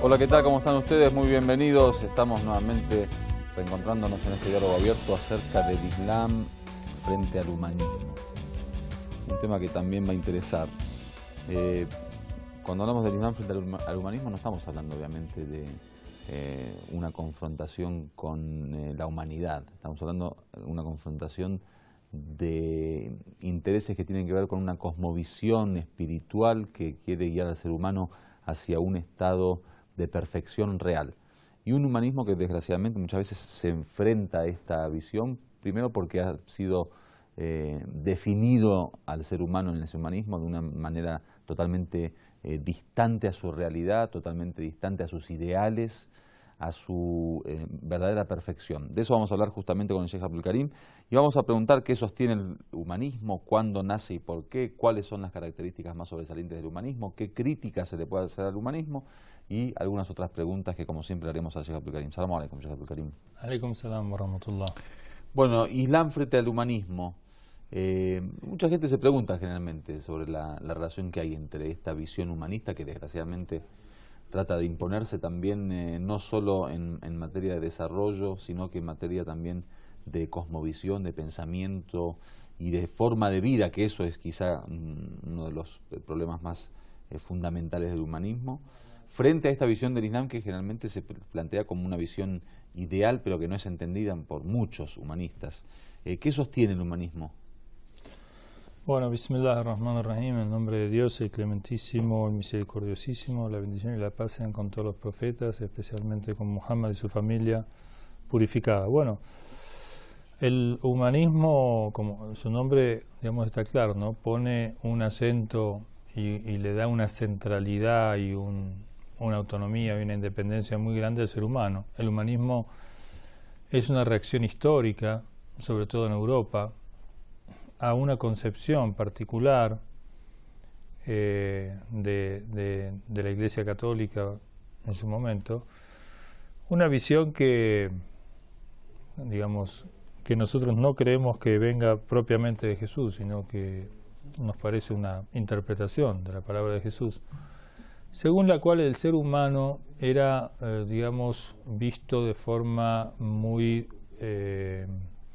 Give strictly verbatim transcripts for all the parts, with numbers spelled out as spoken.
Hola, ¿qué tal? ¿Cómo están ustedes? Muy bienvenidos. Estamos nuevamente reencontrándonos en este diálogo abierto acerca del Islam frente al humanismo. Un tema que también va a interesar. Eh, cuando hablamos del Islam frente al humanismo no estamos hablando obviamente de eh, una confrontación con eh, la humanidad. Estamos hablando de una confrontación de intereses que tienen que ver con una cosmovisión espiritual que quiere guiar al ser humano hacia un estado de perfección real. Y un humanismo que desgraciadamente muchas veces se enfrenta a esta visión, primero porque ha sido eh, definido al ser humano en ese humanismo de una manera totalmente eh, distante a su realidad, totalmente distante a sus ideales, a su eh, verdadera perfección. De eso vamos a hablar justamente con el Sheikh Abdul Karim y vamos a preguntar qué sostiene el humanismo, cuándo nace y por qué, cuáles son las características más sobresalientes del humanismo, qué críticas se le puede hacer al humanismo y algunas otras preguntas que como siempre haremos al Sheikh Abdul Karim. Salam alaikum, Sheikh Abdul Karim. Alaikum salam wa rahmatullah. Bueno, Islam frente al humanismo. Eh, mucha gente se pregunta generalmente sobre la, la relación que hay entre esta visión humanista que desgraciadamente trata de imponerse también eh, no solo en, en materia de desarrollo, sino que en materia también de cosmovisión, de pensamiento y de forma de vida, que eso es quizá mm, uno de los problemas más eh, fundamentales del humanismo, frente a esta visión del Islam que generalmente se plantea como una visión ideal, pero que no es entendida por muchos humanistas. Eh, ¿Qué sostiene el humanismo? Bueno, Bismillahirrahmanirrahim, en nombre de Dios, el clementísimo, el misericordiosísimo, la bendición y la paz sean con todos los profetas, especialmente con Muhammad y su familia purificada. Bueno, el humanismo, como su nombre, digamos, está claro, ¿no? Pone un acento y, y le da una centralidad y un, una autonomía y una independencia muy grande al ser humano. El humanismo es una reacción histórica, sobre todo en Europa, a una concepción particular eh, de, de, de la Iglesia Católica en su momento, una visión que, digamos, que nosotros no creemos que venga propiamente de Jesús, sino que nos parece una interpretación de la palabra de Jesús, según la cual el ser humano era, eh, digamos, visto de forma muy eh,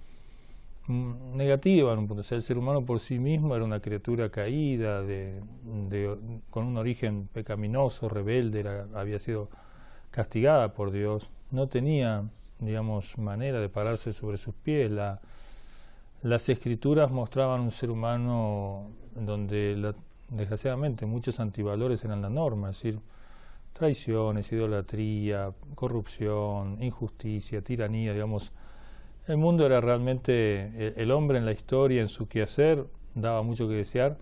negativa en un punto. O sea, el ser humano por sí mismo era una criatura caída, de, de, con un origen pecaminoso, rebelde, era, había sido castigada por Dios, no tenía, digamos, manera de pararse sobre sus pies. La, las escrituras mostraban un ser humano donde, la, desgraciadamente, muchos antivalores eran la norma, es decir, traiciones, idolatría, corrupción, injusticia, tiranía, digamos. El mundo era realmente, el hombre en la historia, en su quehacer, daba mucho que desear,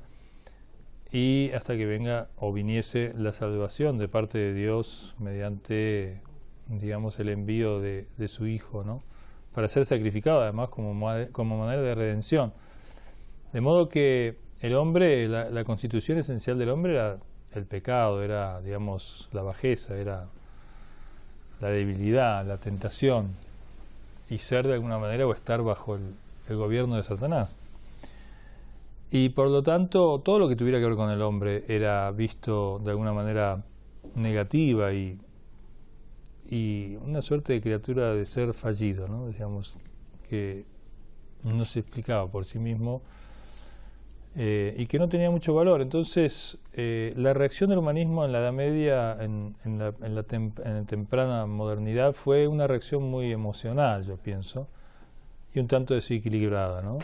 y hasta que venga o viniese la salvación de parte de Dios mediante, digamos, el envío de, de su Hijo, ¿no? Para ser sacrificado además como, como manera de redención. De modo que el hombre, la, la constitución esencial del hombre era el pecado, era, digamos, la bajeza, era la debilidad, la tentación, y ser de alguna manera o estar bajo el, el gobierno de Satanás. Y por lo tanto, todo lo que tuviera que ver con el hombre era visto de alguna manera negativa y, y una suerte de criatura de ser fallido, ¿no? Digamos, que no se explicaba por sí mismo eh, y que no tenía mucho valor. Entonces, eh, la reacción del humanismo en la Edad Media, en, en, la, en, la tem en la temprana modernidad, fue una reacción muy emocional, yo pienso, y un tanto desequilibrada, ¿no?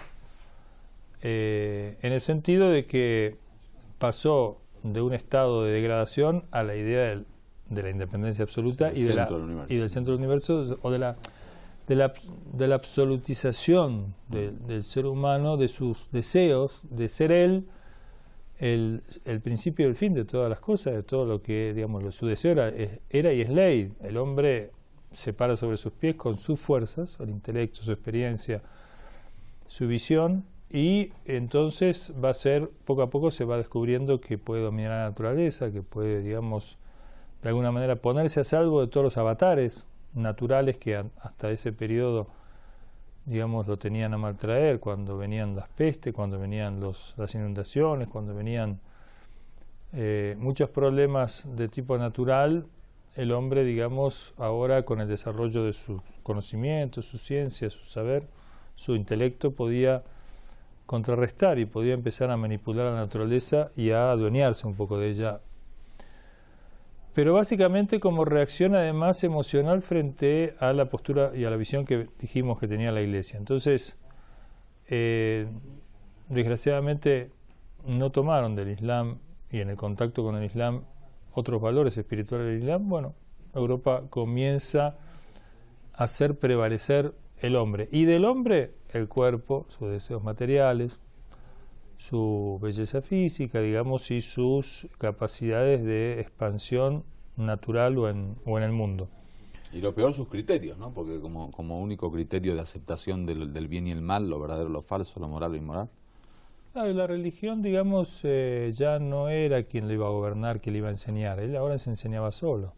Eh, en el sentido de que pasó de un estado de degradación a la idea del, de la independencia absoluta y, de la, y del centro del universo, o de la De la, de la absolutización de, del ser humano, de sus deseos, de ser él el, el principio y el fin de todas las cosas, de todo lo que, digamos, lo, su deseo era, era y es ley. El hombre se para sobre sus pies con sus fuerzas, el intelecto, su experiencia, su visión, y entonces va a ser, poco a poco se va descubriendo que puede dominar la naturaleza, que puede, digamos, de alguna manera ponerse a salvo de todos los avatares naturales que a, hasta ese periodo, digamos, lo tenían a maltraer, cuando venían las pestes, cuando venían los, las inundaciones, cuando venían eh, muchos problemas de tipo natural el hombre, digamos, ahora con el desarrollo de sus conocimientos, su ciencia, su saber, su intelecto, podía contrarrestar y podía empezar a manipular a la naturaleza y a adueñarse un poco de ella. Pero básicamente como reacción además emocional frente a la postura y a la visión que dijimos que tenía la Iglesia. Entonces, eh, desgraciadamente no tomaron del Islam y en el contacto con el Islam otros valores espirituales del Islam. Bueno, Europa comienza a hacer prevalecer el hombre. Y del hombre, el cuerpo, sus deseos materiales, su belleza física, digamos, y sus capacidades de expansión natural o en, o en el mundo. Y lo peor, sus criterios, ¿no? Porque como, como único criterio de aceptación del, del bien y el mal, lo verdadero, lo falso, lo moral, lo inmoral. Claro, la religión, digamos, eh, ya no era quien lo iba a gobernar, quien le iba a enseñar. Él ahora se enseñaba solo.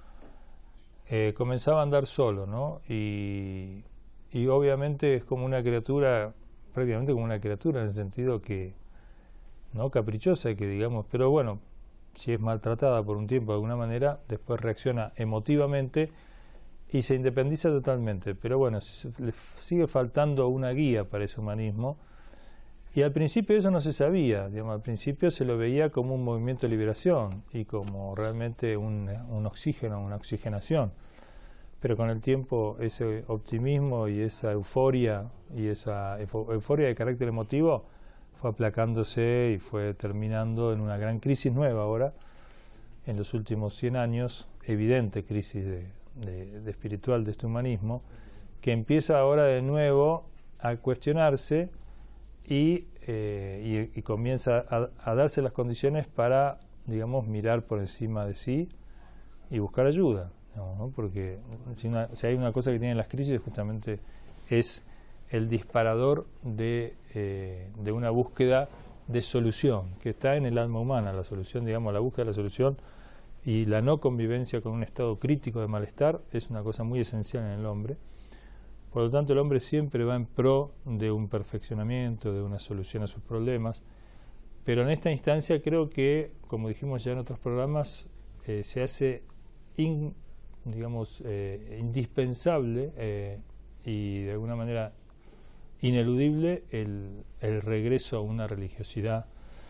Eh, comenzaba a andar solo, ¿no? Y, y obviamente es como una criatura, prácticamente como una criatura, en el sentido que, no caprichosa, que digamos, pero bueno, si es maltratada por un tiempo de alguna manera, después reacciona emotivamente y se independiza totalmente. Pero bueno, le sigue faltando una guía para ese humanismo. Y al principio eso no se sabía, digamos, al principio se lo veía como un movimiento de liberación y como realmente un, un oxígeno, una oxigenación. Pero con el tiempo ese optimismo y esa euforia y esa euforia de carácter emotivo fue aplacándose y fue terminando en una gran crisis nueva ahora, en los últimos cien años, evidente crisis de, de, de espiritual de este humanismo, que empieza ahora de nuevo a cuestionarse y, eh, y, y comienza a, a darse las condiciones para, digamos, mirar por encima de sí y buscar ayuda, ¿no? Porque si, una, si hay una cosa que tienen las crisis justamente es el disparador de, eh, de una búsqueda de solución, que está en el alma humana, la solución, digamos, la búsqueda de la solución y la no convivencia con un estado crítico de malestar es una cosa muy esencial en el hombre. Por lo tanto, el hombre siempre va en pro de un perfeccionamiento, de una solución a sus problemas, pero en esta instancia creo que, como dijimos ya en otros programas, eh, se hace in, digamos, eh, indispensable eh, y de alguna manera ineludible el, el regreso a una religiosidad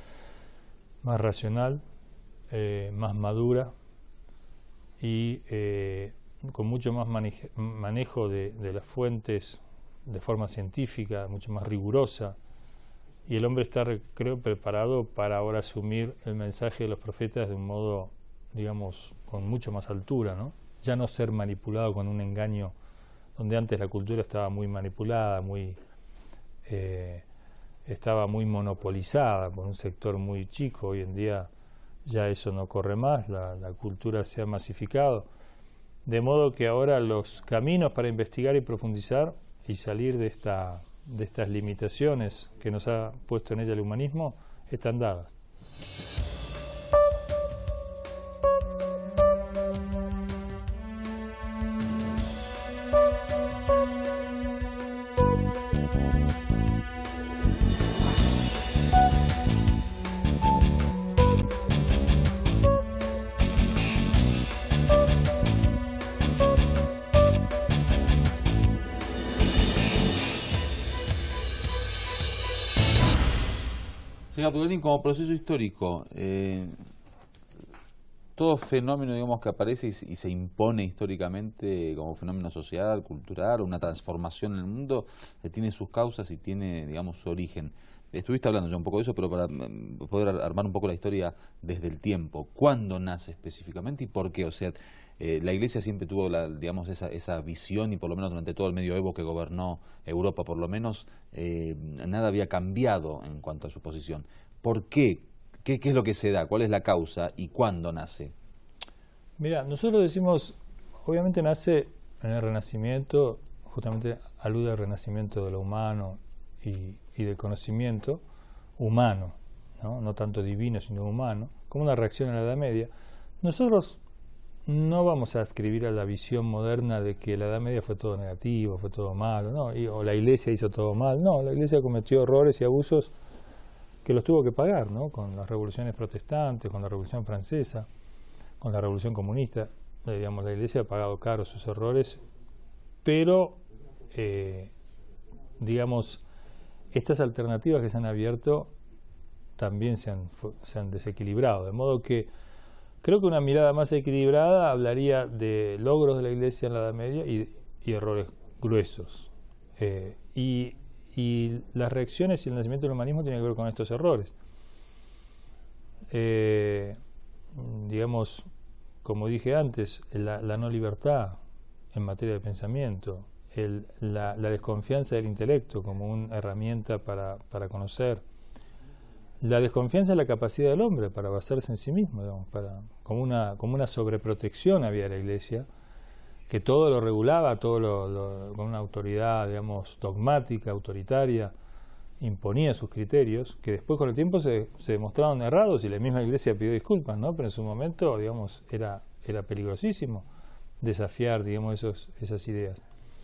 más racional, eh, más madura y eh, con mucho más manejo, manejo de, de las fuentes de forma científica, mucho más rigurosa, y el hombre está, creo, preparado para ahora asumir el mensaje de los profetas de un modo, digamos, con mucho más altura, ¿no? Ya no ser manipulado con un engaño, donde antes la cultura estaba muy manipulada, muy eh, estaba muy monopolizada por un sector muy chico. Hoy en día ya eso no corre más, la, la cultura se ha masificado, de modo que ahora los caminos para investigar y profundizar y salir de, esta, de estas limitaciones que nos ha puesto en ella el humanismo están dadas. Señor Dueling, como proceso histórico, eh, todo fenómeno, digamos, que aparece y, y se impone históricamente como fenómeno social, cultural, una transformación en el mundo, eh, tiene sus causas y tiene, digamos, su origen. Estuviste hablando ya un poco de eso, pero para poder armar un poco la historia desde el tiempo, ¿cuándo nace específicamente y por qué? O sea, eh, la Iglesia siempre tuvo, la, digamos, esa, esa visión, y por lo menos durante todo el medioevo que gobernó Europa, por lo menos, eh, nada había cambiado en cuanto a su posición. ¿Por qué? ¿Qué, qué es lo que se da? ¿Cuál es la causa? ¿Y cuándo nace? Mira, nosotros decimos, obviamente nace en el Renacimiento, justamente alude al renacimiento de lo humano y, y del conocimiento humano, ¿no? No tanto divino, sino humano, como una reacción a la Edad Media. Nosotros no vamos a adscribir a la visión moderna de que la Edad Media fue todo negativo, fue todo malo, ¿no? Y, o la Iglesia hizo todo mal. No, la Iglesia cometió errores y abusos que los tuvo que pagar, ¿no? Con las revoluciones protestantes, con la Revolución Francesa, con la Revolución Comunista. eh, digamos, la Iglesia ha pagado caro sus errores, pero, eh, digamos, estas alternativas que se han abierto también se han, se han desequilibrado, de modo que creo que una mirada más equilibrada hablaría de logros de la Iglesia en la Edad Media y, y errores gruesos. Eh, y, y las reacciones y el nacimiento del humanismo tienen que ver con estos errores. Eh, digamos, como dije antes, la, la no libertad en materia de pensamiento, el, la, la desconfianza del intelecto como una herramienta para, para conocer, la desconfianza en la capacidad del hombre para basarse en sí mismo, digamos, para, como, una, como una sobreprotección había de la Iglesia, que todo lo regulaba, todo lo, lo, con una autoridad, digamos, dogmática, autoritaria, imponía sus criterios, que después con el tiempo se, se demostraron errados y la misma Iglesia pidió disculpas, ¿no? Pero en su momento, digamos, era, era peligrosísimo desafiar, digamos, esos, esas ideas.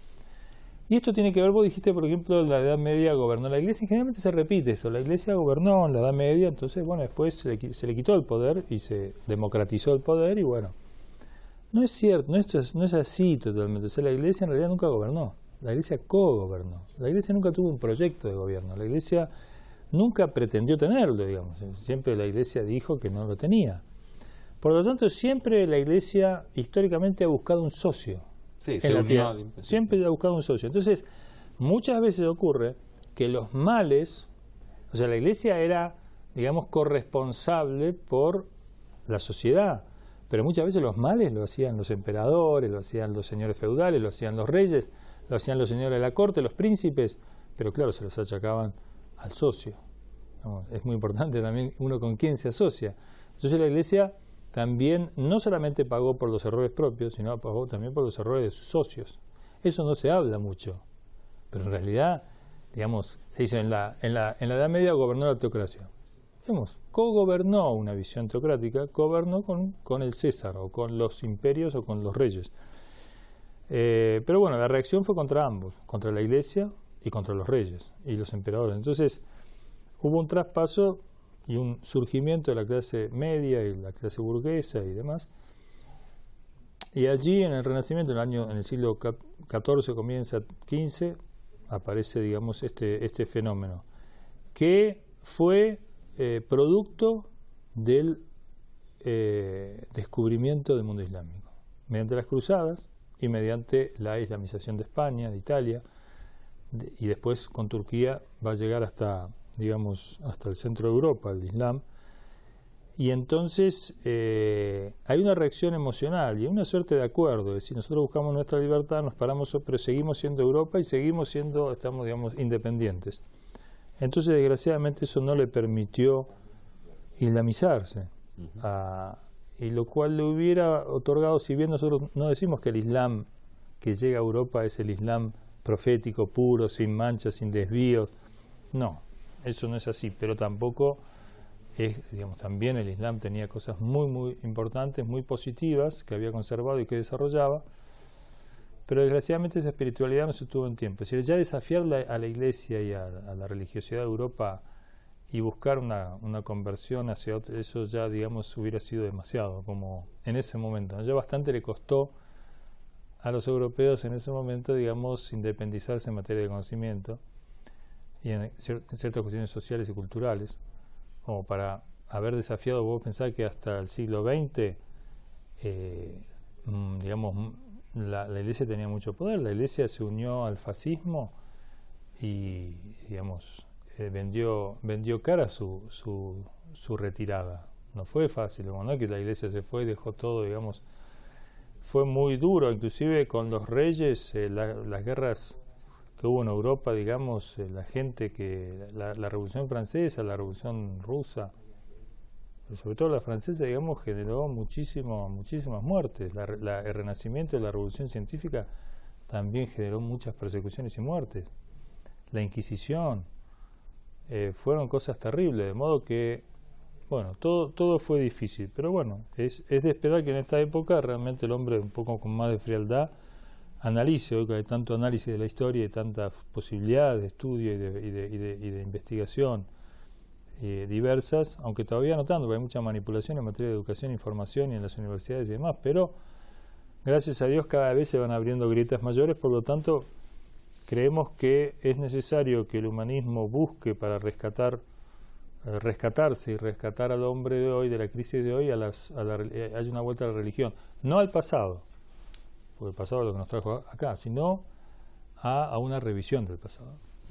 Y esto tiene que ver, vos dijiste, por ejemplo, en la Edad Media gobernó la Iglesia, y generalmente se repite eso, la Iglesia gobernó en la Edad Media, entonces, bueno, después se le, se le quitó el poder y se democratizó el poder, y bueno, no es cierto, no es, no es así totalmente, o sea, la Iglesia en realidad nunca gobernó, la Iglesia co-gobernó, la Iglesia nunca tuvo un proyecto de gobierno, la Iglesia nunca pretendió tenerlo, digamos, siempre la Iglesia dijo que no lo tenía. Por lo tanto, siempre la Iglesia históricamente ha buscado un socio. Sí, en la tierra. Siempre ha buscado un socio. Entonces, muchas veces ocurre que los males, o sea, la Iglesia era, digamos, corresponsable por la sociedad, pero muchas veces los males lo hacían los emperadores, lo hacían los señores feudales, lo hacían los reyes, lo hacían los señores de la corte, los príncipes, pero claro, se los achacaban al socio. Es muy importante también uno con quién se asocia. Entonces la Iglesia también no solamente pagó por los errores propios, sino pagó también por los errores de sus socios. Eso no se habla mucho, pero en realidad, digamos, se hizo en la, en la, en la Edad Media gobernó la teocracia. Digamos, co-gobernó una visión teocrática, gobernó con, con el César, o con los imperios, o con los reyes. Eh, pero bueno, la reacción fue contra ambos, contra la Iglesia y contra los reyes y los emperadores. Entonces, hubo un traspaso y un surgimiento de la clase media y la clase burguesa y demás. Y allí en el Renacimiento, en el año, en el siglo catorce, comienza quince, aparece, digamos, este, este fenómeno, que fue eh, producto del eh, descubrimiento del mundo islámico, mediante las cruzadas y mediante la islamización de España, de Italia, de, y después con Turquía va a llegar hasta, digamos, hasta el centro de Europa, el Islam. Y entonces eh, hay una reacción emocional y hay una suerte de acuerdo, es decir, nosotros buscamos nuestra libertad, nos paramos, pero seguimos siendo Europa y seguimos siendo, estamos, digamos, independientes. Entonces, desgraciadamente, eso no le permitió islamizarse, uh-huh. a, y lo cual le hubiera otorgado, si bien nosotros no decimos que el Islam que llega a Europa es el Islam profético, puro, sin manchas, sin desvíos, no, eso no es así, pero tampoco es, digamos, también el Islam tenía cosas muy, muy importantes, muy positivas, que había conservado y que desarrollaba, pero desgraciadamente esa espiritualidad no se tuvo en tiempo. Es decir, ya desafiar la, a la Iglesia y a, a la religiosidad de Europa y buscar una, una conversión hacia otro, eso ya, digamos, hubiera sido demasiado, como en ese momento, ¿no? Ya bastante le costó a los europeos en ese momento, digamos, independizarse en materia de conocimiento y en, cier en ciertas cuestiones sociales y culturales, como para haber desafiado, vos pensás que hasta el siglo veinte, eh, mmm, digamos, la, la Iglesia tenía mucho poder, la Iglesia se unió al fascismo y, digamos, eh, vendió, vendió cara su, su, su retirada. No fue fácil, ¿no? No es que la Iglesia se fue y dejó todo, digamos, fue muy duro, inclusive con los reyes, eh, la, las guerras que hubo en Europa, digamos, eh, la gente que, la, la Revolución Francesa, la Revolución Rusa, pero sobre todo la francesa, digamos, generó muchísimo, muchísimas muertes. La, la, el renacimiento de la Revolución Científica también generó muchas persecuciones y muertes. La Inquisición, eh, fueron cosas terribles, de modo que, bueno, todo, todo fue difícil, pero bueno, es, es de esperar que en esta época realmente el hombre un poco con más de frialdad analice, hoy que hay tanto análisis de la historia y tantas posibilidades de estudio y de, y de, y de, y de investigación eh, diversas, aunque todavía no tanto, porque hay mucha manipulación en materia de educación, información y en las universidades y demás, pero gracias a Dios cada vez se van abriendo grietas mayores, por lo tanto creemos que es necesario que el humanismo busque para rescatar, eh, rescatarse y rescatar al hombre de hoy, de la crisis de hoy, a las, a la, eh, haya una vuelta a la religión, no al pasado, porque el pasado es lo que nos trajo acá, sino a, a una revisión del pasado.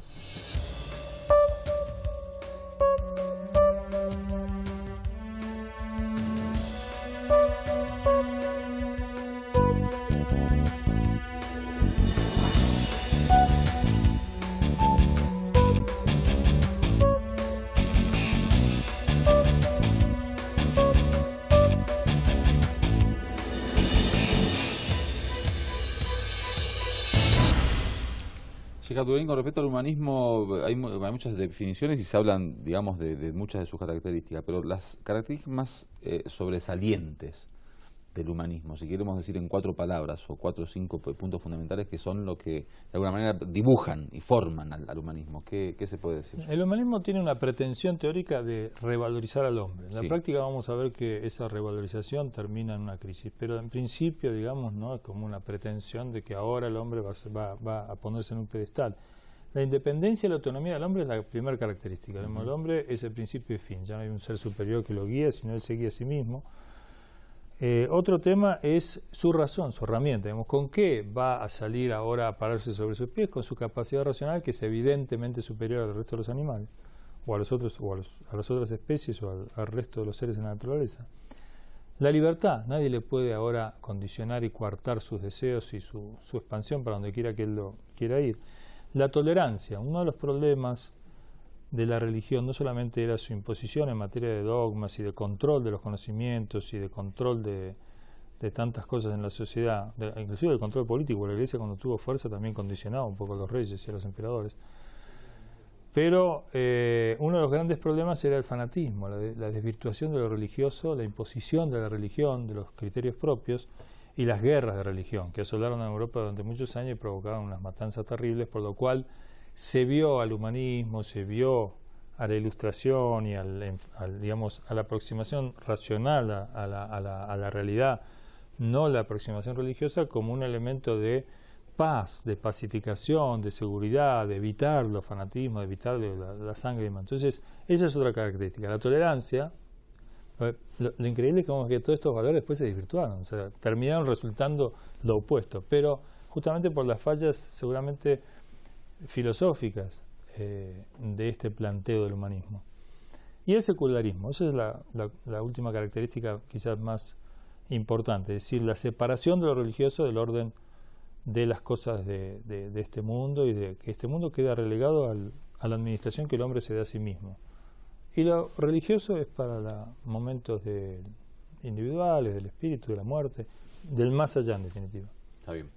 Con respecto al humanismo, hay, hay muchas definiciones y se hablan, digamos, de, de muchas de sus características, pero las características más eh, sobresalientes del humanismo, si queremos decir en cuatro palabras o cuatro o cinco puntos fundamentales que son lo que de alguna manera dibujan y forman al, al humanismo, ¿qué, ¿qué se puede decir? El humanismo tiene una pretensión teórica de revalorizar al hombre. En la sí. práctica vamos a ver que esa revalorización termina en una crisis, pero en principio, digamos, no es como una pretensión de que ahora el hombre va, va, va a ponerse en un pedestal. La independencia y la autonomía del hombre es la primera característica. Uh-huh. El hombre es el principio y fin, ya no hay un ser superior que lo guíe, sino él se guía a sí mismo. Eh, otro tema es su razón, su herramienta. Digamos, ¿con qué va a salir ahora a pararse sobre sus pies? Con su capacidad racional, que es evidentemente superior al resto de los animales, o a los otros, o a, los, a las otras especies, o al, al resto de los seres en la naturaleza. La libertad, nadie le puede ahora condicionar y coartar sus deseos y su, su expansión para donde quiera que él lo quiera ir. La tolerancia, uno de los problemas de la religión no solamente era su imposición en materia de dogmas y de control de los conocimientos y de control de, de tantas cosas en la sociedad, de, inclusive el control político. La Iglesia, cuando tuvo fuerza, también condicionaba un poco a los reyes y a los emperadores. Pero eh, uno de los grandes problemas era el fanatismo, la, de, la desvirtuación de lo religioso, la imposición de la religión, de los criterios propios, y las guerras de religión que asolaron a Europa durante muchos años y provocaron unas matanzas terribles, por lo cual se vio al humanismo, se vio a la ilustración y al, al, digamos, a la aproximación racional a, a, la, a, la, a la realidad, no la aproximación religiosa, como un elemento de paz, de pacificación, de seguridad, de evitar los fanatismos, de evitar la, la sangre y demás. Entonces, esa es otra característica. La tolerancia, lo, lo increíble es como que todos estos valores después se desvirtuaron, o sea, terminaron resultando lo opuesto, pero justamente por las fallas seguramente filosóficas eh, de este planteo del humanismo. Y el secularismo, esa es la, la, la última característica quizás más importante, es decir, la separación de lo religioso del orden de las cosas de, de, de este mundo, y de que este mundo queda relegado al, a la administración que el hombre se da a sí mismo. Y lo religioso es para la, momentos de, individuales, del espíritu, de la muerte, del más allá en definitiva. Está bien.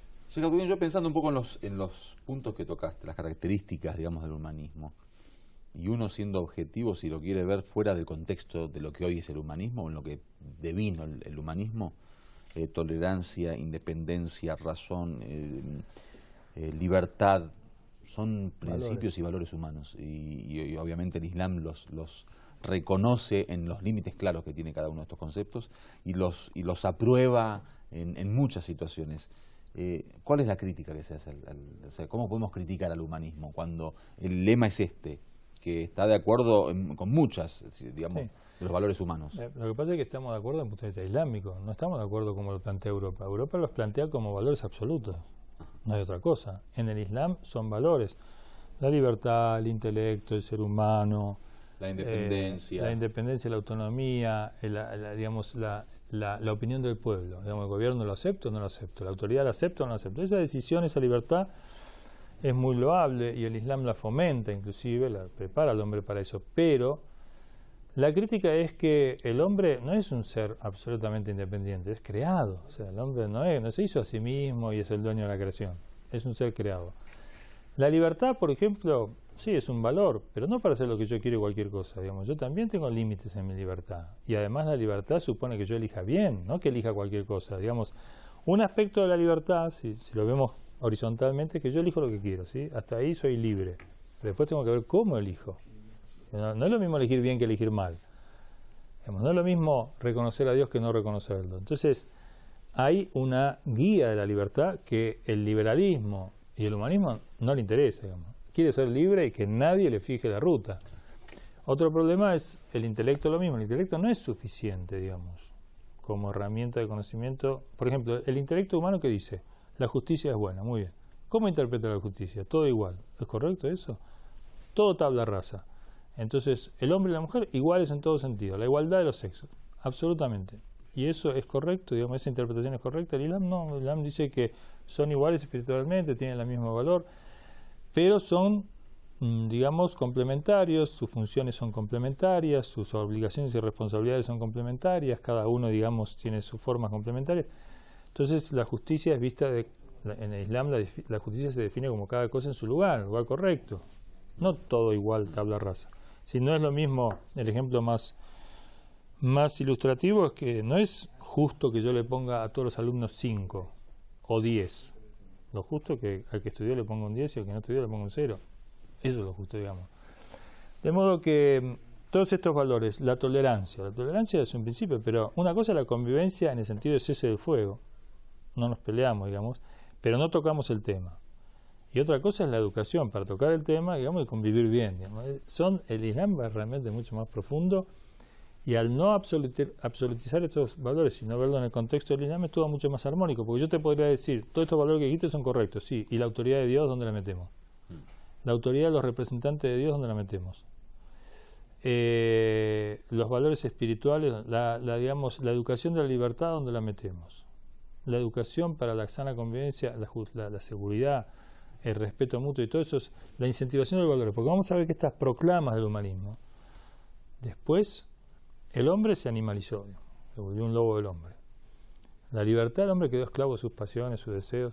Yo pensando un poco en los, en los puntos que tocaste, las características, digamos, del humanismo, y uno siendo objetivo, si lo quiere ver fuera del contexto de lo que hoy es el humanismo, o en lo que devino el, el humanismo, eh, tolerancia, independencia, razón, eh, eh, libertad, son principios valores. y valores humanos, y, y, y obviamente el Islam los, los reconoce en los límites claros que tiene cada uno de estos conceptos, y los, y los aprueba en, en muchas situaciones. Eh, ¿Cuál es la crítica que se hace? Al, al, o sea, ¿cómo podemos criticar al humanismo cuando el lema es este, que está de acuerdo en, con muchas, digamos, sí. de los valores humanos? Eh, lo que pasa es que estamos de acuerdo en el punto de vista islámico, no estamos de acuerdo como lo plantea Europa. Europa los plantea como valores absolutos, no hay otra cosa. En el Islam son valores: la libertad, el intelecto, el ser humano, la independencia, eh, la independencia, la autonomía, el, la, digamos, la La, la opinión del pueblo. Digamos, el gobierno lo acepta o no lo acepta, la autoridad la acepta o no la acepta. Esa decisión, esa libertad es muy loable, y el Islam la fomenta, inclusive la prepara al hombre para eso. Pero la crítica es que el hombre no es un ser absolutamente independiente, es creado. O sea, el hombre no, es, no se hizo a sí mismo y es el dueño de la creación, es un ser creado. La libertad, por ejemplo, sí, es un valor, pero no para hacer lo que yo quiero cualquier cosa. Digamos, yo también tengo límites en mi libertad. Y además la libertad supone que yo elija bien, no que elija cualquier cosa. Digamos, un aspecto de la libertad, si, si lo vemos horizontalmente, es que yo elijo lo que quiero, ¿sí? Hasta ahí soy libre. Pero después tengo que ver cómo elijo. No, no es lo mismo elegir bien que elegir mal. Digamos, no es lo mismo reconocer a Dios que no reconocerlo. Entonces, hay una guía de la libertad que el liberalismo y el humanismo no le interesa, digamos. Quiere ser libre y que nadie le fije la ruta. Otro problema es el intelecto, lo mismo. El intelecto no es suficiente, digamos, como herramienta de conocimiento. Por ejemplo, el intelecto humano que dice, la justicia es buena, muy bien. ¿Cómo interpreta la justicia? Todo igual. ¿Es correcto eso? Todo tabla rasa. Entonces, el hombre y la mujer iguales en todo sentido. La igualdad de los sexos. Absolutamente. Y eso es correcto, digamos, esa interpretación es correcta. El Islam no. El Islam dice que son iguales espiritualmente, tienen el mismo valor, pero son, digamos, complementarios, sus funciones son complementarias, sus obligaciones y responsabilidades son complementarias, cada uno, digamos, tiene sus formas complementarias. Entonces, la justicia es vista de... En el Islam la, la justicia se define como cada cosa en su lugar, lugar correcto. No todo igual, tabla rasa. Si no es lo mismo, el ejemplo más, más ilustrativo es que no es justo que yo le ponga a todos los alumnos cinco o diez. Lo justo es que al que estudió le ponga un diez y al que no estudió le ponga un cero. Eso es lo justo, digamos. De modo que todos estos valores, la tolerancia, la tolerancia es un principio, pero una cosa es la convivencia en el sentido de cese del fuego. No nos peleamos, digamos, pero no tocamos el tema. Y otra cosa es la educación para tocar el tema, digamos, y convivir bien. Digamos. Son, el Islam es realmente mucho más profundo, y al no absolutir, absolutizar estos valores, sino verlo en el contexto del Islam, es todo mucho más armónico, porque yo te podría decir, todos estos valores que dijiste son correctos, sí, y la autoridad de Dios, ¿dónde la metemos? La autoridad de los representantes de Dios, ¿dónde la metemos? Eh, los valores espirituales, la, la, digamos, la educación de la libertad, ¿dónde la metemos? La educación para la sana convivencia, la, la, la seguridad, el respeto mutuo y todo eso es la incentivación del valor, porque vamos a ver que estas proclamas del humanismo, después el hombre se animalizó, se volvió un lobo del hombre. La libertad del hombre quedó esclavo de sus pasiones, sus deseos.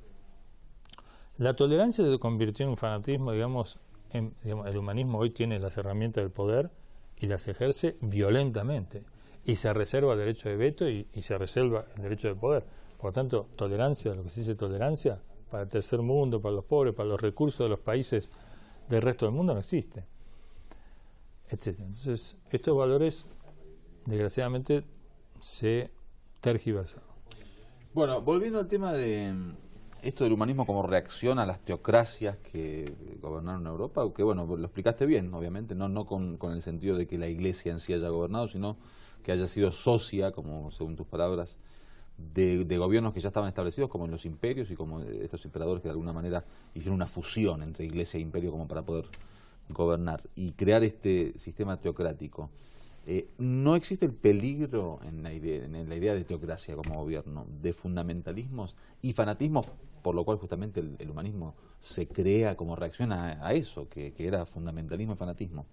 La tolerancia se convirtió en un fanatismo, digamos, en, digamos, el humanismo hoy tiene las herramientas del poder y las ejerce violentamente, y se reserva el derecho de veto y, y se reserva el derecho de poder. Por lo tanto, tolerancia, lo que se dice tolerancia, para el tercer mundo, para los pobres, para los recursos de los países del resto del mundo no existe, etcétera. Entonces, estos valores, desgraciadamente, se tergiversaron. Bueno, volviendo al tema de esto del humanismo como reacción a las teocracias que gobernaron Europa, que bueno, lo explicaste bien, obviamente, no, no con, con el sentido de que la Iglesia en sí haya gobernado, sino que haya sido socia, como según tus palabras, de, de gobiernos que ya estaban establecidos, como en los imperios y como estos emperadores que de alguna manera hicieron una fusión entre Iglesia e imperio como para poder gobernar y crear este sistema teocrático. Eh, ¿No existe el peligro en la, idea, en la idea de teocracia como gobierno, de fundamentalismos y fanatismos, por lo cual justamente el, el humanismo se crea como reacción a, a eso, que, que era fundamentalismo y fanatismo?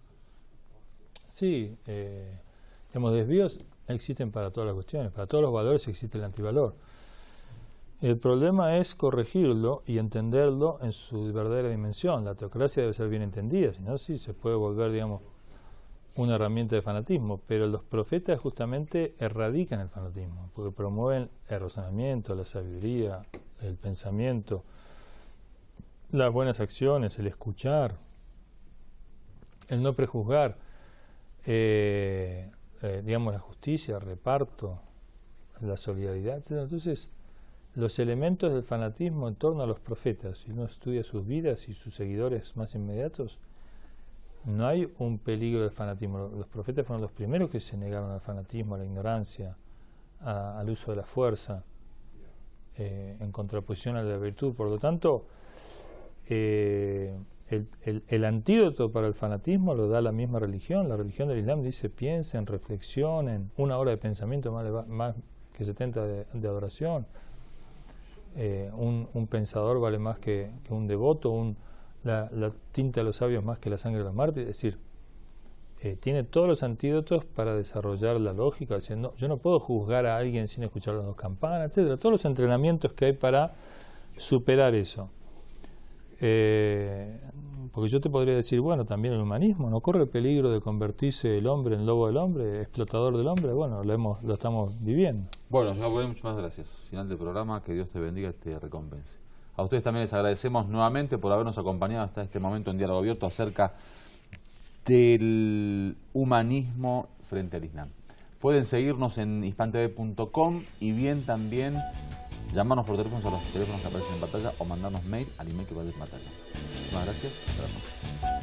Sí, eh, digamos, desvíos existen para todas las cuestiones, para todos los valores existe el antivalor. El problema es corregirlo y entenderlo en su verdadera dimensión. La teocracia debe ser bien entendida, si no, sí, se puede volver, digamos, una herramienta de fanatismo, pero los profetas justamente erradican el fanatismo, porque promueven el razonamiento, la sabiduría, el pensamiento, las buenas acciones, el escuchar, el no prejuzgar, eh, eh, digamos, la justicia, el reparto, la solidaridad, etcétera. Entonces, los elementos del fanatismo en torno a los profetas, si uno estudia sus vidas y sus seguidores más inmediatos, no hay un peligro de fanatismo. Los profetas fueron los primeros que se negaron al fanatismo, a la ignorancia, a, al uso de la fuerza, eh, en contraposición a la virtud. Por lo tanto, eh, el, el, el antídoto para el fanatismo lo da la misma religión. La religión del Islam dice: piensen, reflexionen, una hora de pensamiento más, de, más que setenta de, de adoración. Eh, un, un pensador vale más que, que un devoto, un La, la tinta de los sabios más que la sangre de los mártires. Es decir, eh, tiene todos los antídotos para desarrollar la lógica. Es decir, no, yo no puedo juzgar a alguien sin escuchar las dos campanas, etcétera. Todos los entrenamientos que hay para superar eso. Eh, porque yo te podría decir, bueno, también el humanismo no corre el peligro de convertirse el hombre en lobo del hombre, explotador del hombre. Bueno, lo, hemos, lo estamos viviendo. Bueno, yo voy, muchas más gracias. Final del programa, que Dios te bendiga y te recompense. A ustedes también les agradecemos nuevamente por habernos acompañado hasta este momento en Diálogo Abierto acerca del humanismo frente al Islam. Pueden seguirnos en hispan t v punto com y bien también llamarnos por teléfonos a los teléfonos que aparecen en pantalla o mandarnos mail al email que aparece en pantalla. Muchas gracias. Hasta la próxima.